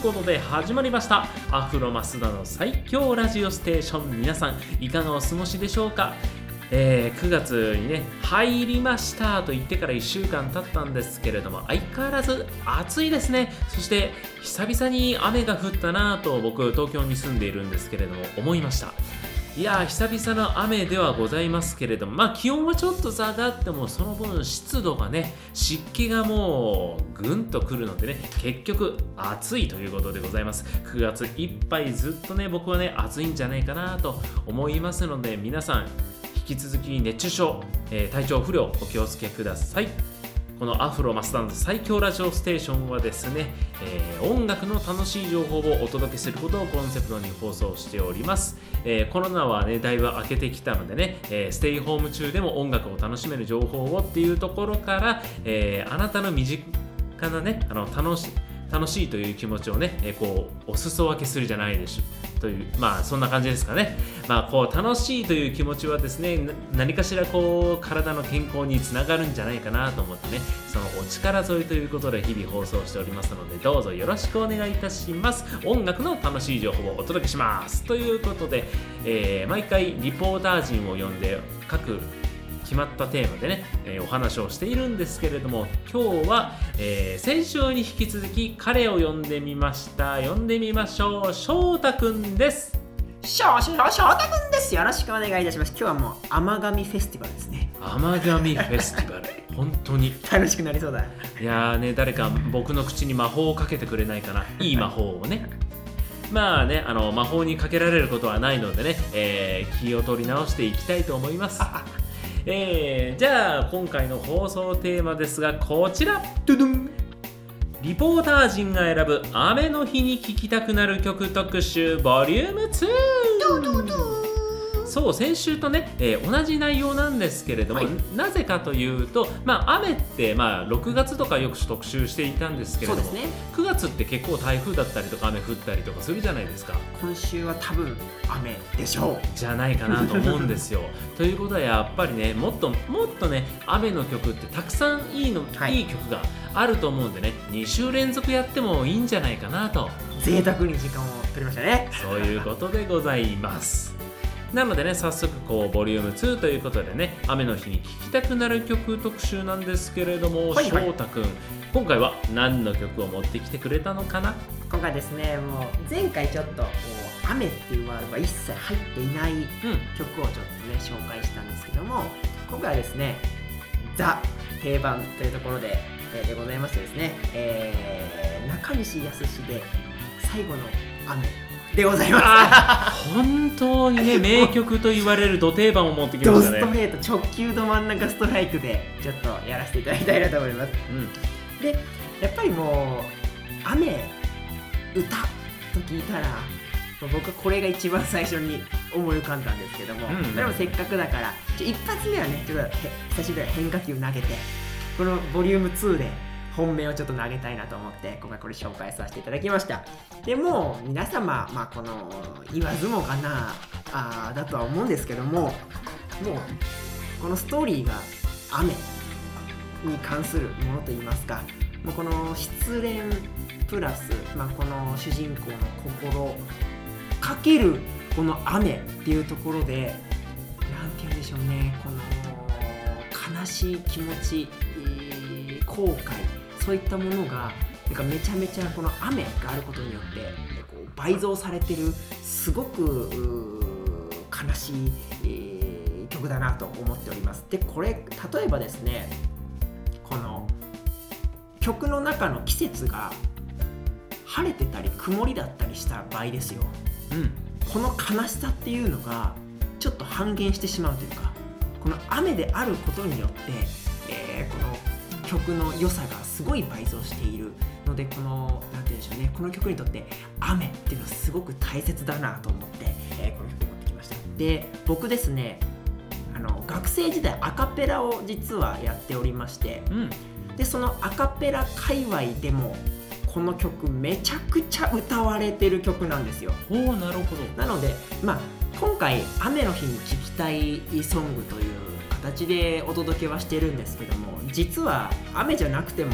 ことで始まりましたアフロ増田の最強ラジオステーション。皆さんいかがお過ごしでしょうか。9月にね入りましたと言ってから1週間経ったんですけれども、相変わらず暑いですね。そして久々に雨が降ったなと僕東京に住んでいるんですけれども思いました。いやー久々の雨ではございますけれども、気温はちょっと下がってもその分湿度がね、湿気がもうぐんとくるのでね、結局暑いということでございます。9月いっぱいずっとね僕はね暑いんじゃないかなと思いますので、皆さん引き続き熱中症、体調不良お気をつけください。このアフロ増田の最強ラジオステーションはですね、音楽の楽しい情報をお届けすることをコンセプトに放送しております。コロナはねだいぶ明けてきたのでね、ステイホーム中でも音楽を楽しめる情報をっていうところから、あなたの身近なね楽しいという気持ちをね、こうお裾分けするじゃないでしょという、そんな感じですかね。こう楽しいという気持ちはですね、何かしらこう体の健康につながるんじゃないかなと思ってね、そのお力添えということで日々放送しておりますので、どうぞよろしくお願いいたします。音楽の楽しい情報をお届けしますということで、毎回リポーター陣を呼んで各決まったテーマでね、お話をしているんですけれども、今日は、先週に引き続き彼を呼んでみました。呼んでみましょう。翔太くんです。 翔太くんです。よろしくお願いいたします。今日はもう甘神フェスティバルですね。 甘神フェスティバル本当に楽しくなりそうだ。 いやーね、誰か僕の口に魔法をかけてくれないかな。いい魔法をね魔法にかけられることはないのでね、気を取り直していきたいと思いますじゃあ今回の放送テーマですが、こちらドゥドゥン、リポーター陣が選ぶ雨の日に聴きたくなる曲特集ボリューム2。 ドゥドゥドゥ。 そう、先週とね、同じ内容なんですけれども、なぜかというと、雨って6月とかよく特集していたんですけれども、 そうですね、 9月って結構台風だったりとか雨降ったりとかするじゃないですか。 今週は多分雨でしょうじゃないかなと思うんですよということはやっぱりね、もっとね雨の曲ってたくさんいい曲があると思うんでね、2週連続やってもいいんじゃないかなと。 贅沢に時間を取りましたね。 そういうことでございますなのでね、早速ボリューム2ということでね、雨の日に聴きたくなる曲特集なんですけれども、翔太くん、今回は何の曲を持ってきてくれたのかな。 今回ですね、もう前回ちょっと雨っていうワードが一切入っていない曲をちょっとね紹介したんですけども、今回はですねザ定番というところでございましてですね、中西康で最後の雨でございます。 本当にね名曲と言われるド定番を持ってきましたね。 ドストレート直球ど真ん中ストライクでちょっとやらせていただきたいなと思います。でやっぱりもう雨歌と聞いたら僕はこれが一番最初に思い浮かんだんですけども、でもせっかくだから一発目はねちょっと久しぶりに変化球投げて、このボリューム2で本命をちょっと投げたいなと思って今回これ紹介させていただきました。でも皆様この言わずもがなだとは思うんですけども、もうこのストーリーが雨に関するものといいますか、もうこの失恋プラス、この主人公の心かけるこの雨っていうところで、なんて言うんでしょうね、この悲しい気持ち、後悔、そういったものがめちゃめちゃこの雨があることによってこう倍増されてる、すごく悲しい、曲だなと思っております。でこれ例えばですね、この曲の中の季節が晴れてたり曇りだったりした場合ですよ、この悲しさっていうのがちょっと半減してしまうというか、この雨であることによって、この曲の良さがすごい倍増しているので、このなんて言うんでしょうね、この曲にとって雨っていうのはすごく大切だなと思って、この曲を持ってきました。で僕ですね、学生時代アカペラを実はやっておりまして、でそのアカペラ界隈でもこの曲めちゃくちゃ歌われてる曲なんですよ。 なるほど。 なので今回雨の日に聴きたいソングという形でお届けはしてるんですけども、実は雨じゃなくても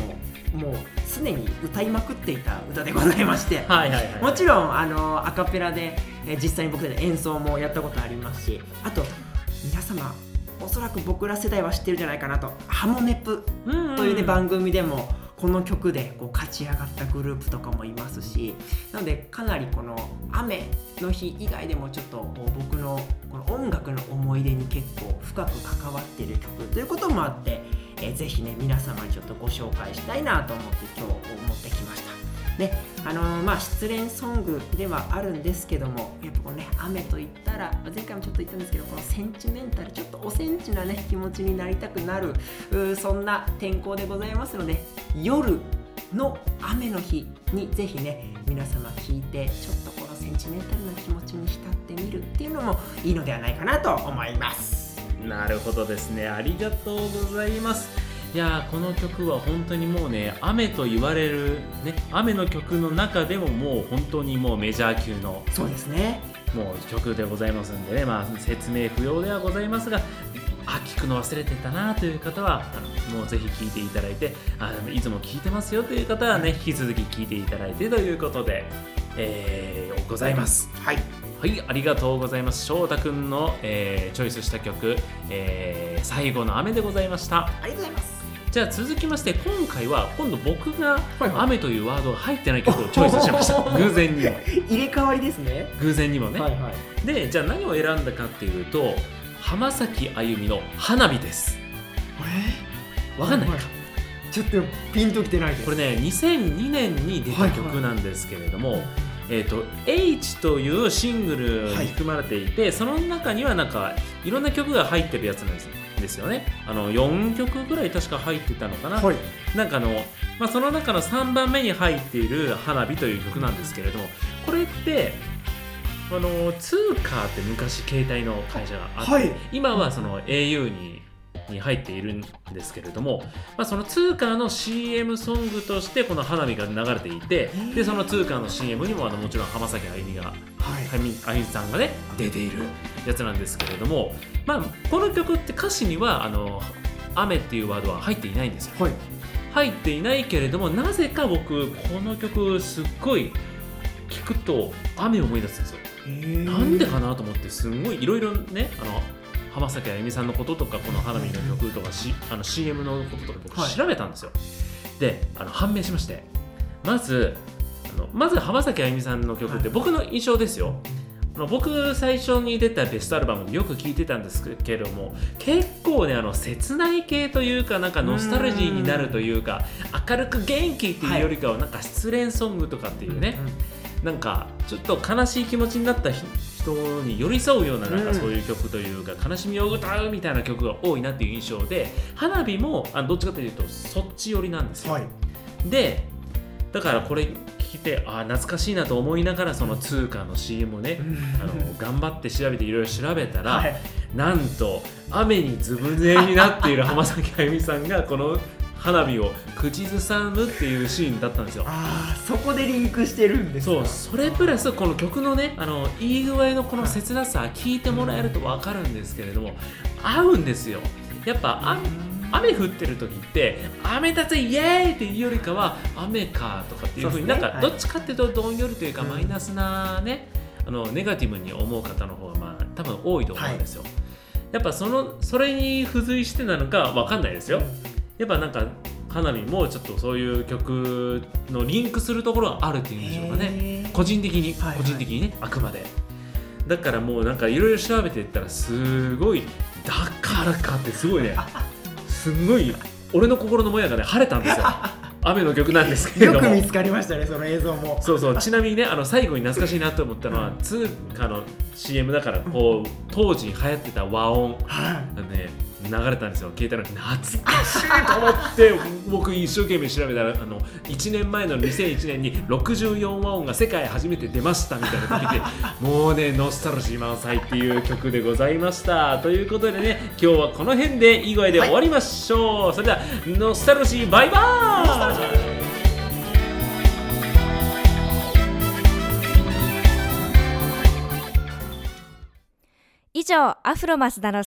もう常に歌いまくっていた歌でございまして、 はいはいはい、 もちろんアカペラで、実際に僕たち演奏もやったことありますし、あと皆様おそらく僕ら世代は知ってるんじゃないかなと、ハモネプという、ね、番組でもこの曲でこう勝ち上がったグループとかもいますし、なのでかなりこの雨の日以外でもちょっと僕のこの音楽の思い出に結構深く関わっている曲ということもあって、ぜひね皆様にちょっとご紹介したいなと思って今日持ってきました。で失恋ソングではあるんですけども、やっぱこうね雨といったら前回もちょっと言ったんですけど、このセンチメンタル、ちょっとおセンチなね気持ちになりたくなるそんな天候でございますので、夜の雨の日にぜひね皆様聴いて、ちょっとこのセンチメンタルな気持ちに浸ってみるっていうのもいいのではないかなと思います。 なるほどですね、ありがとうございます。いやこの曲は本当にもうね、雨と言われる、ね、雨の曲の中でももう本当にもうメジャー級の、 そうですね、 もう曲でございますんでね、説明不要ではございますが、聞くの忘れてたなという方はもうぜひ聴いていただいて、いつも聴いてますよという方はね引き続き聴いていただいてということで、ございます。 はいはい、ありがとうございます。翔太くんの、チョイスした曲、最後の雨でございました。 ありがとうございます。 じゃあ続きまして、今度僕が雨というワードが入ってない曲をチョイスしました。偶然にも入れ替わりですね。 偶然にもね、 はいはい、 でじゃあ何を選んだかっていうと、浜崎あゆみの花火です。わかんないか、 ちょっとピンときてないです。 これね2002年に出た曲なんですけれども、H というシングルに含まれていて、その中にはなんかいろんな曲が入ってるやつなんですよね。4曲ぐらい確か入ってたのかな、はい、なんかその中の3番目に入っている花火という曲なんですけれども、これってツーカーって昔携帯の会社があって、はい、今はその au に入っているんですけれども、そのツーカーの CM ソングとしてこの花火が流れていて、でそのツーカーの CM にももちろん浜崎あゆみさんがね出ているやつなんですけれども、この曲って歌詞には雨っていうワードは入っていないんですよ、はい、入っていないけれども、なぜか僕この曲すっごい聴くと雨を思い出すんですよ。なんでかなと思って、すごいいろいろね浜崎あゆみさんのこととかこの花火の曲とか、CM のこととか僕調べたんですよ、はい、で判明しまして、まず浜崎あゆみさんの曲って僕の印象ですよ、僕最初に出たベストアルバムでよく聴いてたんですけれども、結構ね切ない系というか、なんかノスタルジーになるというか、明るく元気っていうよりかはなんか失恋ソングとかっていうね、なんかちょっと悲しい気持ちになった人に寄り添うような、なんかそういう曲というか、悲しみを歌うみたいな曲が多いなっていう印象で、花火もどっちかというとそっち寄りなんですよ、はい、でだからこれ聞いて懐かしいなと思いながら、そのツーカーの CM をね頑張って調べていろいろ調べたら、はい、なんと雨にずぶ濡れになっている浜崎あゆみさんがこの花火を口ずさむっていうシーンだったんですよ。 そこでリンクしてるんですか。 それプラスこの曲のねいい具合のこの切なさ聞いてもらえると分かるんですけれども、合うんですよ。やっぱ雨降ってる時って雨だぜイエーイっていうよりかは雨かとかっていう風に、なんかどっちかっていうとどんよりというかマイナスなねネガティブに思う方の方が多分多いと思うんですよ、はい、やっぱそれに付随してなのか分かんないですよ。やっぱなんか花火もちょっとそういう曲のリンクするところがあるっていうんでしょうかね、個人的にね、あくまでだからもうなんかいろいろ調べていったら、すごいだからかってすごいねすごい俺の心のもやがね晴れたんですよ雨の曲なんですけれども、 よく見つかりましたね、その映像も。 そうちなみにね最後に懐かしいなと思ったのは、ツーカの CM だからこう当時流行ってた和音がね流れたんですよ。聞いたら懐かしいと思って僕一生懸命調べたら1年前の2001年に64和音が世界初めて出ましたみたいな時でもうねノスタルジー満載っていう曲でございました。ということでね、今日はこの辺でいい声で終わりましょう、はい、それではノスタルジーバイバーイ。 以上、アフロマスダの